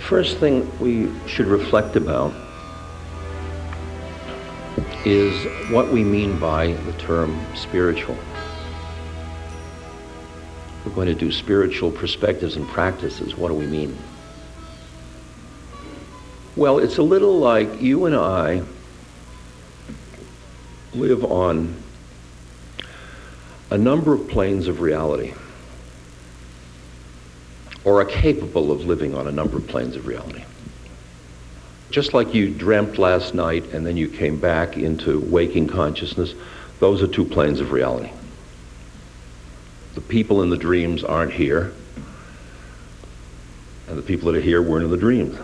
first thing we should reflect about is what we mean by the term spiritual. We're going to do spiritual perspectives and practices. What do we mean? Well, it's a little like you and I live on a number of planes of reality, or are capable of living on a number of planes of reality. Just like you dreamt last night and then you came back into waking consciousness, those are two planes of reality. The people in the dreams aren't here, and the people that are here weren't in the dreams.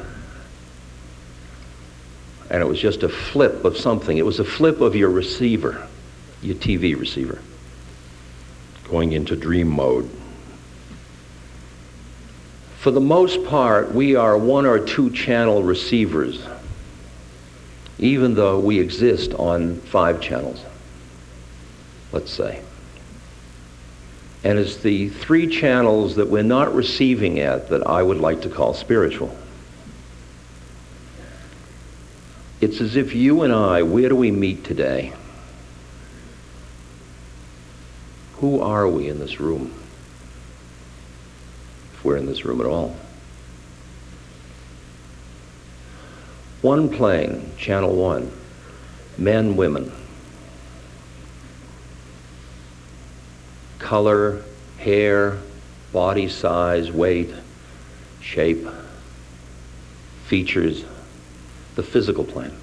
And it was just a flip of something. It was a flip of your receiver, your TV receiver, going into dream mode. For the most part, we are one or two channel receivers, even though we exist on 5 channels, let's say. And it's the 3 channels that we're not receiving at that I would like to call spiritual. It's as if you and I, where do we meet today? Who are we in this room? If we're in this room at all. One plane, channel 1, men, women. Color, hair, body size, weight, shape, features, the physical plane.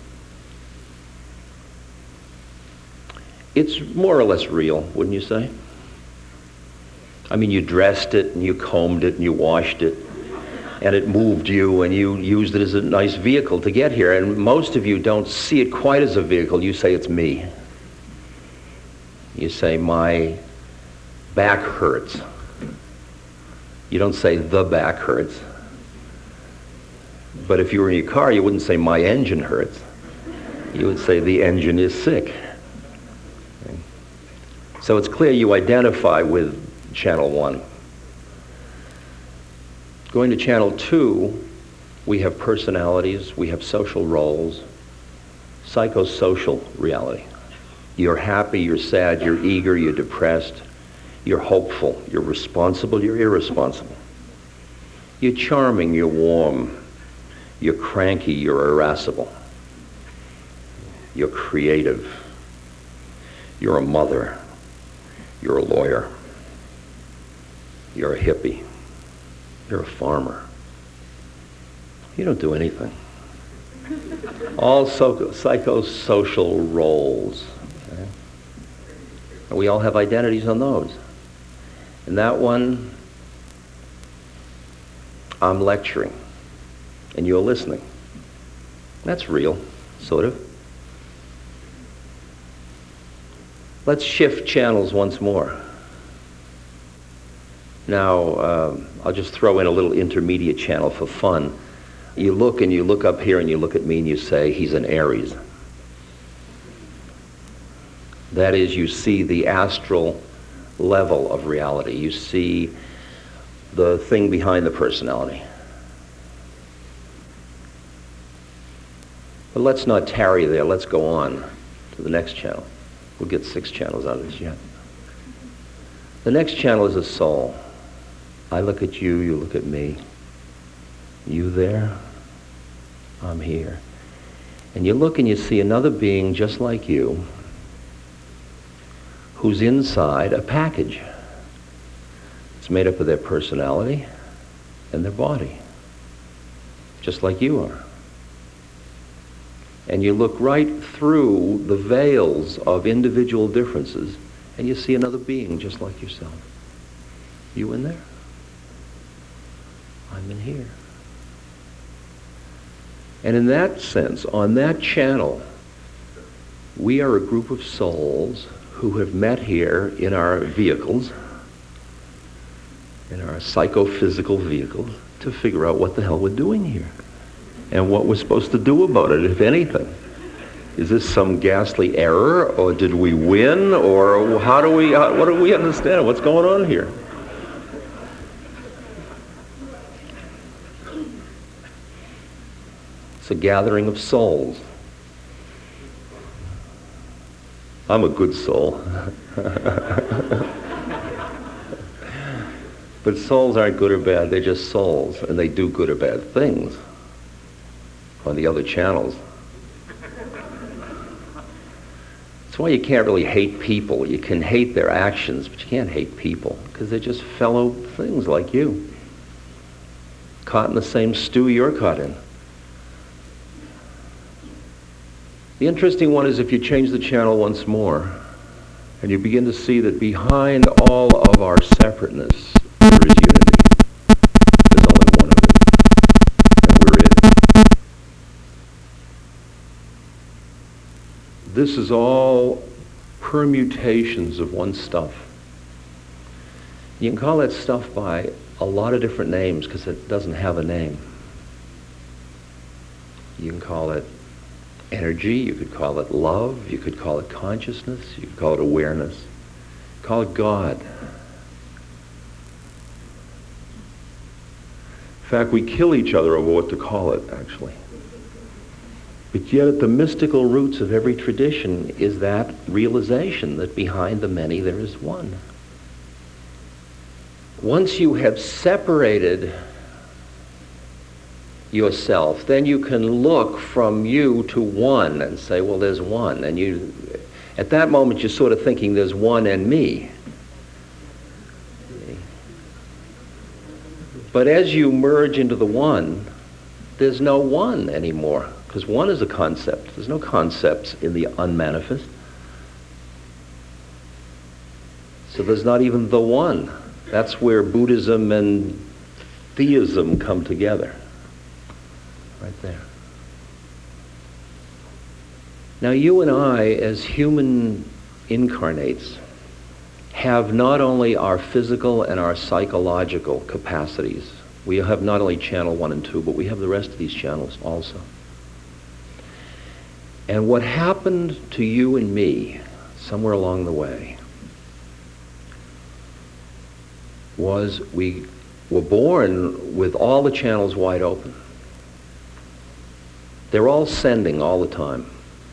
It's more or less real, wouldn't you say? I mean, you dressed it and you combed it and you washed it and it moved you and you used it as a nice vehicle to get here, and most of you don't see it quite as a vehicle. You say, it's me. You say, my back hurts. You don't say, the back hurts. But if you were in your car, you wouldn't say, my engine hurts. You would say, the engine is sick. So it's clear you identify with channel 1. Going to channel 2, we have personalities, we have social roles, psychosocial reality. You're happy, you're sad, you're eager, you're depressed, you're hopeful, you're responsible, you're irresponsible. You're charming, you're warm, you're cranky, you're irascible. You're creative, you're a mother, you're a lawyer, you're a hippie, you're a farmer. You don't do anything. All psychosocial roles. Okay? And we all have identities on those. And that one, I'm lecturing, and you're listening. That's real, sort of. Let's shift channels once more. Now, I'll just throw in a little intermediate channel for fun. You look and you look up here and you look at me and you say, he's an Aries. That is, you see the astral level of reality. You see the thing behind the personality. But let's not tarry there. Let's go on to the next channel. We'll get 6 channels out of this yet. The next channel is a soul. I look at you, you look at me. You there, I'm here. And you look and you see another being just like you, who's inside a package. It's made up of their personality and their body, just like you are. And you look right through the veils of individual differences and you see another being just like yourself. You in there? I'm in here. And in that sense, on that channel, we are a group of souls who have met here in our vehicles, in our psychophysical vehicles, to figure out what the hell we're doing here and what we're supposed to do about it, if anything. Is this some ghastly error, or did we win, or what do we understand? What's going on here? It's a gathering of souls. I'm a good soul. But souls aren't good or bad, they're just souls, and they do good or bad things on the other channels. That's why you can't really hate people. You can hate their actions, but you can't hate people, because they're just fellow things like you, caught in the same stew you're caught in. The interesting one is if you change the channel once more, and you begin to see that behind all of our separateness, there is unity. There's only one of it, and we're it. This is all permutations of one stuff. You can call that stuff by a lot of different names because it doesn't have a name. You can call it energy, you could call it love, you could call it consciousness, you could call it awareness, call it God. In fact, we kill each other over what to call it, actually. But yet at the mystical roots of every tradition is that realization that behind the many there is one. Once you have separated yourself, then you can look from you to one and say, well, there's one. And you, at that moment, you're sort of thinking there's one and me. But as you merge into the one, there's no one anymore, because one is a concept. There's no concepts in the unmanifest. So there's not even the one. That's where Buddhism and theism come together. Right there. Now you and I, as human incarnates, have not only our physical and our psychological capacities. We have not only channel 1 and 2, but we have the rest of these channels also. And what happened to you and me somewhere along the way was we were born with all the channels wide open. They're all sending all the time.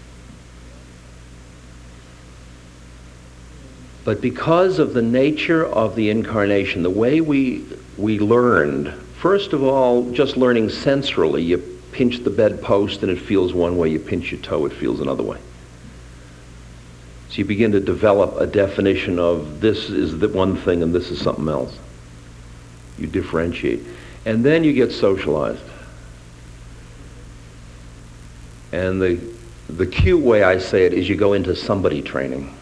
But because of the nature of the incarnation, the way we learned, first of all, just learning sensorily, you pinch the bedpost and it feels one way, you pinch your toe, it feels another way. So you begin to develop a definition of this is the one thing and this is something else. You differentiate. And then you get socialized. And the cute way I say it is you go into somebody training.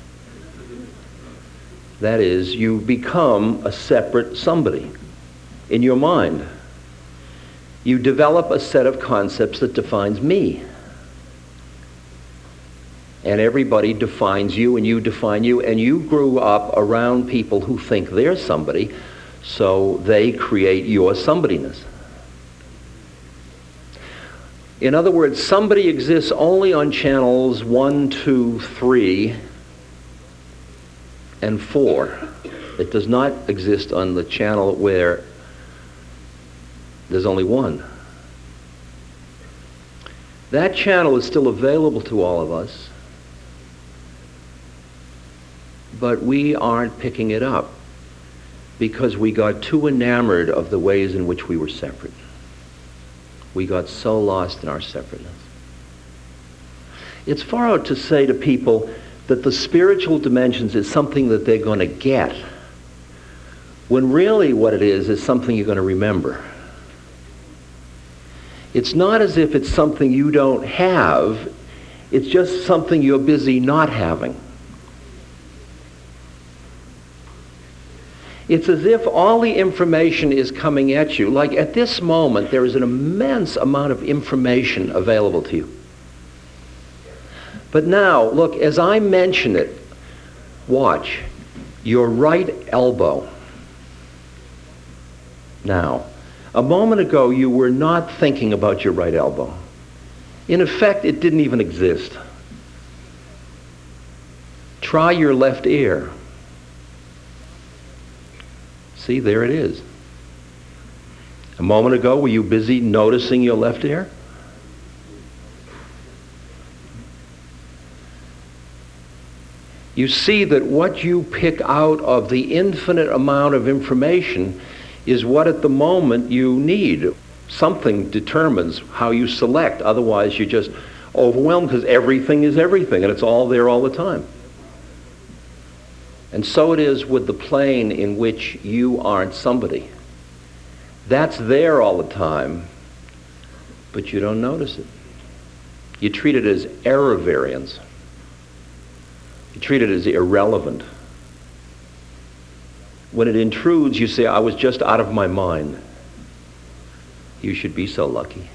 That is, you become a separate somebody in your mind. You develop a set of concepts that defines me. And everybody defines you and you define you, and you grew up around people who think they're somebody, so they create your somebodyness. In other words, somebody exists only on channels 1, 2, 3, and 4. It does not exist on the channel where there's only one. That channel is still available to all of us, but we aren't picking it up because we got too enamored of the ways in which we were separate. We got so lost in our separateness. It's far out to say to people that the spiritual dimensions is something that they're going to get, when really what it is something you're going to remember. It's not as if it's something you don't have, it's just something you're busy not having. It's as if all the information is coming at you. Like at this moment, there is an immense amount of information available to you. But now, look, as I mention it, watch, your right elbow. Now, a moment ago, you were not thinking about your right elbow. In effect, it didn't even exist. Try your left ear. See, there it is. A moment ago, were you busy noticing your left ear? you see that what you pick out of the infinite amount of information is what at the moment you need. Something determines how you select. Otherwise, you're just overwhelmed because everything is everything and it's all there all the time. And so it is with the plane in which you aren't somebody. That's there all the time, but you don't notice it. You treat it as error variance. You treat it as irrelevant. When it intrudes, you say, I was just out of my mind. You should be so lucky.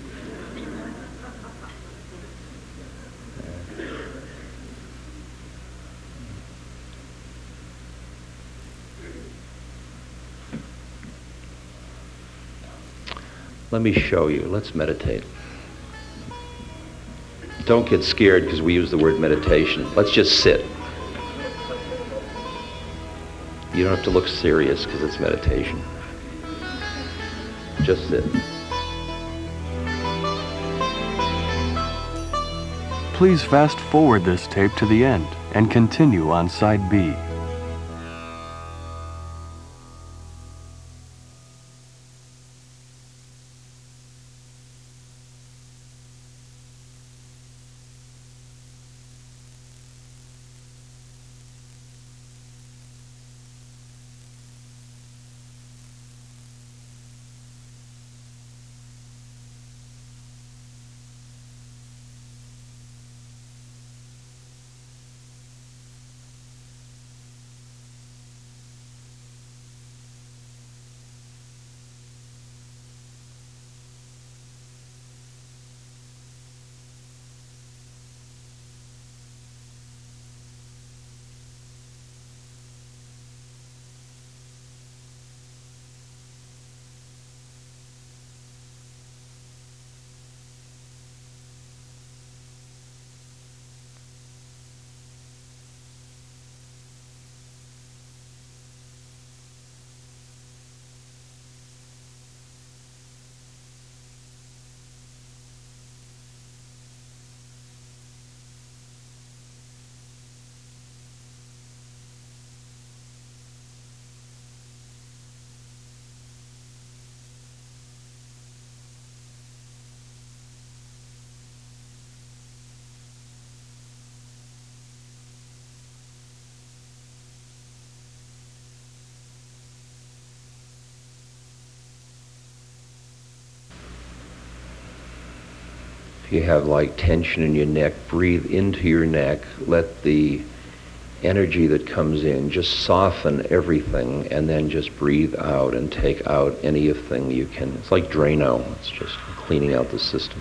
Let me show you. Let's meditate. Don't get scared because we use the word meditation. Let's just sit. You don't have to look serious because it's meditation. Just sit. Please fast forward this tape to the end and continue on side B. If you have like tension in your neck, breathe into your neck. Let the energy that comes in just soften everything, and then just breathe out and take out anything you can. It's like Drano. It's just cleaning out the system.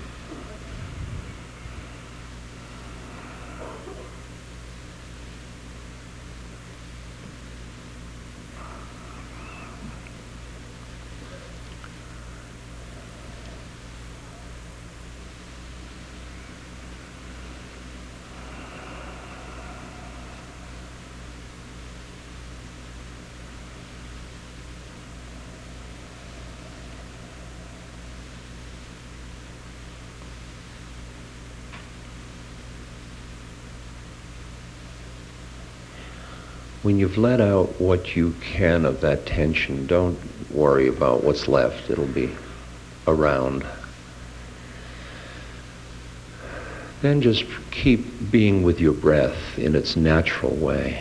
When you've let out what you can of that tension, don't worry about what's left. It'll be around. Then just keep being with your breath in its natural way.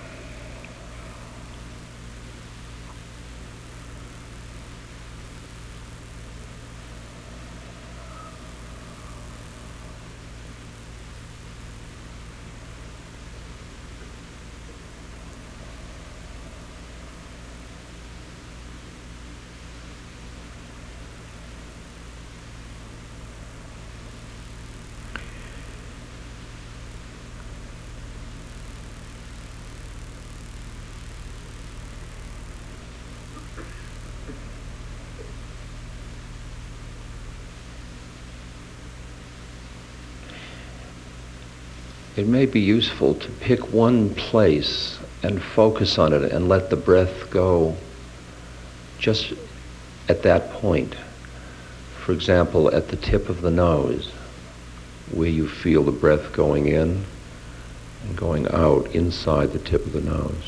It may be useful to pick one place and focus on it and let the breath go just at that point. For example, at the tip of the nose, where you feel the breath going in, and going out inside the tip of the nose.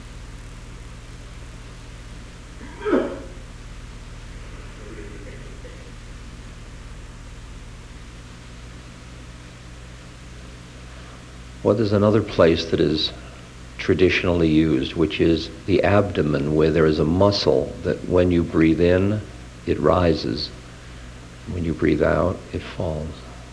Well, there's another place that is traditionally used, which is the abdomen, where there is a muscle that when you breathe in, it rises. When you breathe out, it falls.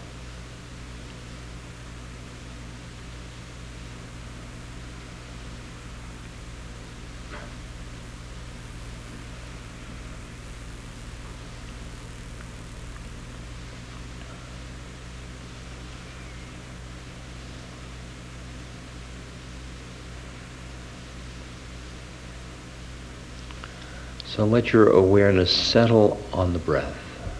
So let your awareness settle on the breath.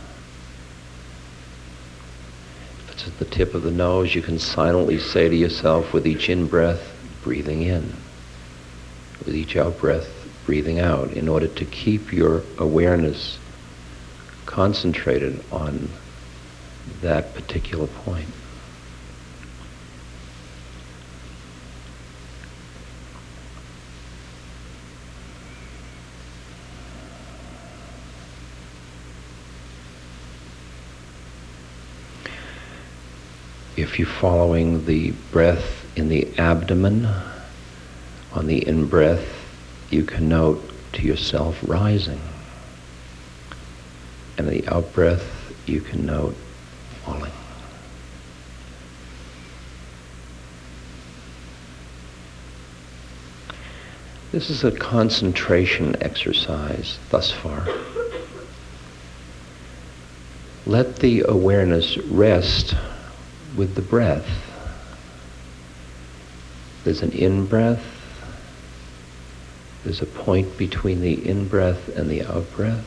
If it's at the tip of the nose, you can silently say to yourself with each in-breath, breathing in. With each out-breath, breathing out, in order to keep your awareness concentrated on that particular point. If you're following the breath in the abdomen, on the in-breath, you can note to yourself rising. And the out-breath, you can note falling. This is a concentration exercise thus far. Let the awareness rest with the breath. There's an in-breath. There's a point between the in-breath and the out-breath.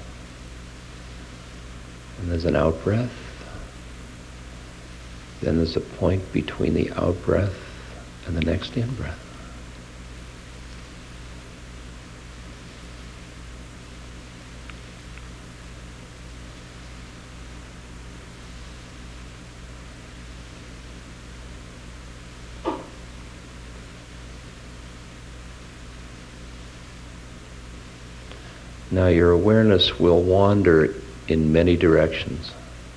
And there's an out-breath. Then there's a point between the out-breath and the next in-breath. Now your awareness will wander in many directions.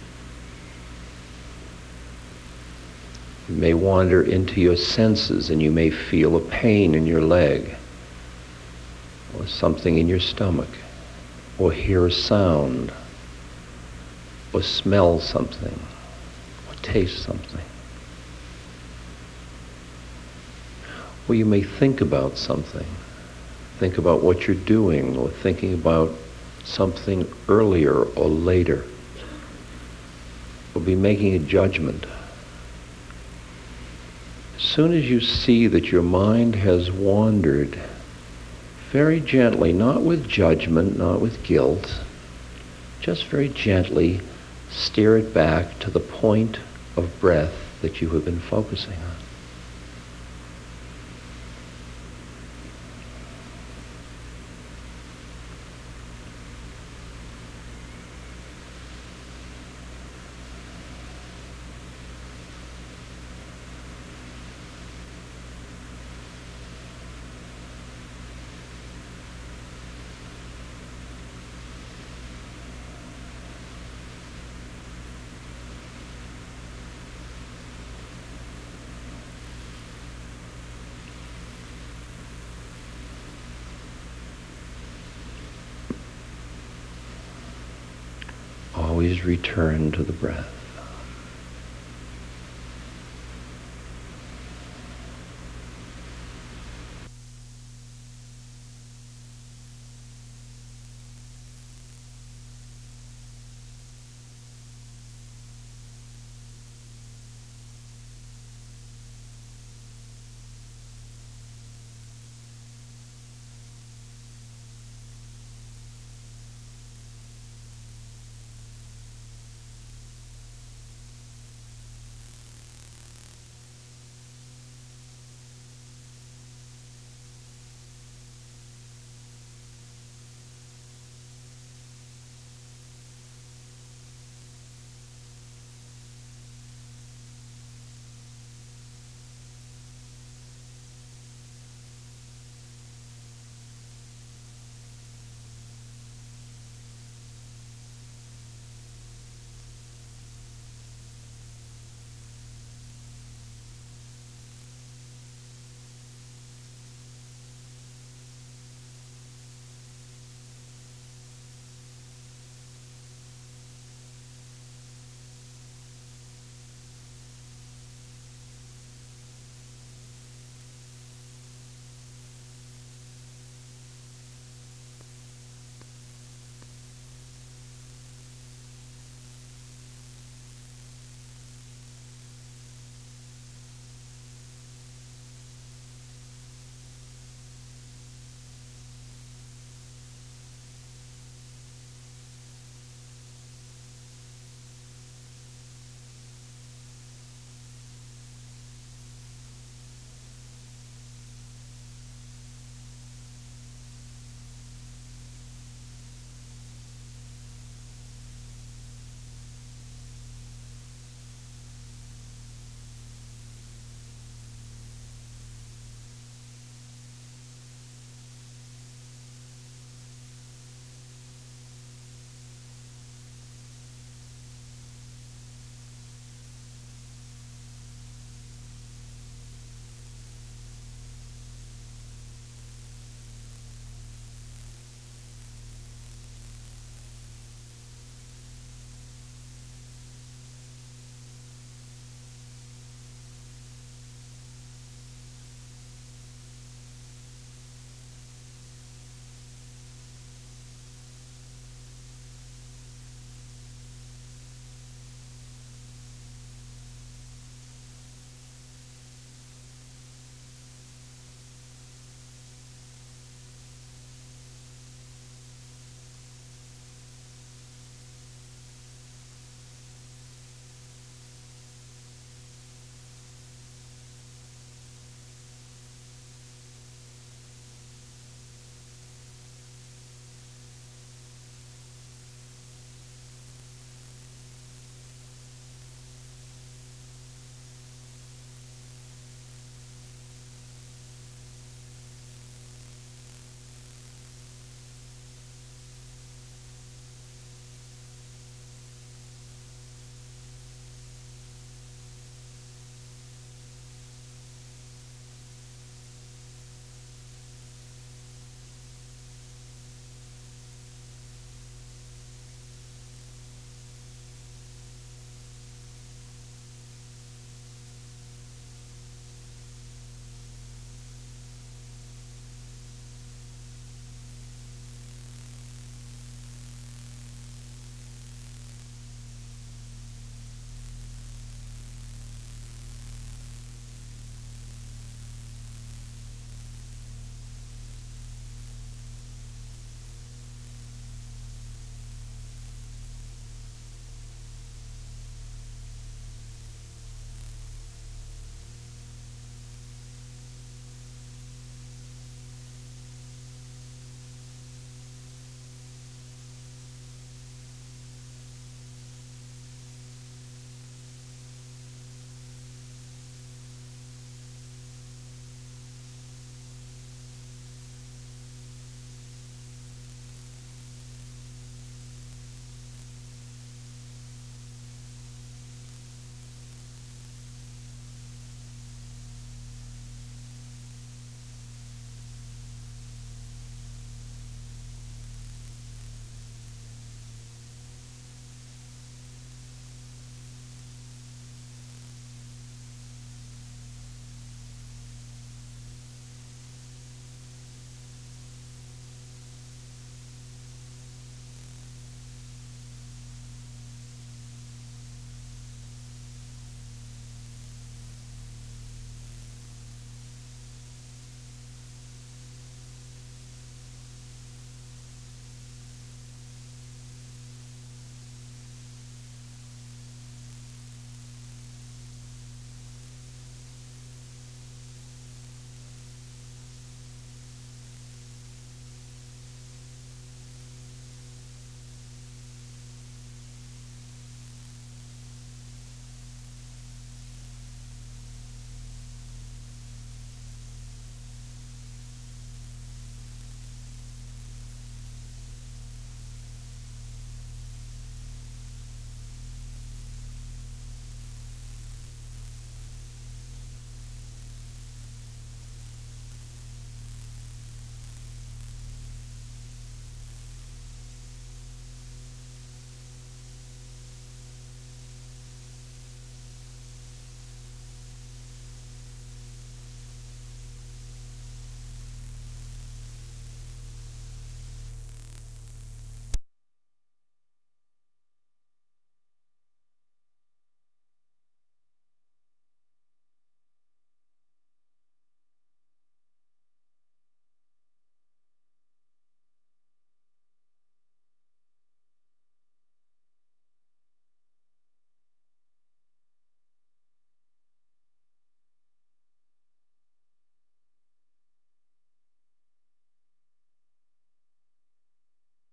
You may wander into your senses and you may feel a pain in your leg, or something in your stomach, or hear a sound, or smell something, or taste something. Or you may think about something. Think about what you're doing, or thinking about something earlier or later. Or be making a judgment. As soon as you see that your mind has wandered, very gently, not with judgment, not with guilt, just very gently steer it back to the point of breath that you have been focusing on. Always return to the breath.